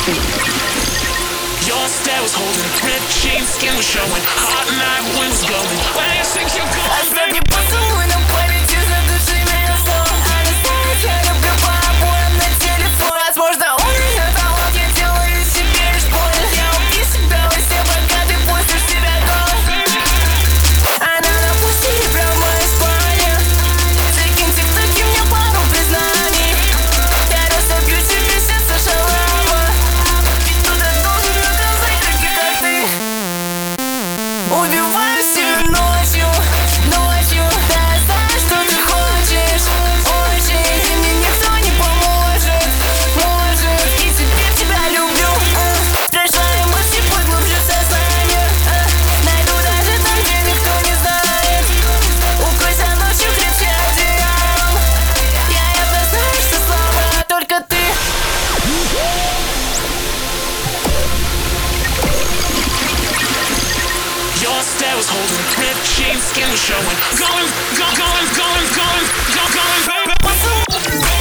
Your stare was holding, ripped jeans, skin was showing, hot night wind was blowing. Where do you think you're going, Оставьте поцелуй на памяти, задуши меня снова. Understand, я люблю по обоям на телефон. Возможно, у меня талант, я делаю себе лишь больно. Я убью себя во сне, пока ты пустишь себя голым. Она напусти прямо в мою спальню. Закинь в тиктоке мне пару признаний. Я разобью тебе сердце шалава. Ведь туда должен наказать таких, как ты. Убиваю всю ночью, ночью. Да, я знаю, что ты хочешь очень. И мне никто не поможет, может. И теперь тебя люблю. Проживаю мысли поглубже в сознание. Найду даже там, где никто не знает. Укройся ночью крепче одеялом. Я это знаю, что слабая только ты. Your stare was holding, ripped jeans, skin was showing. Going, baby.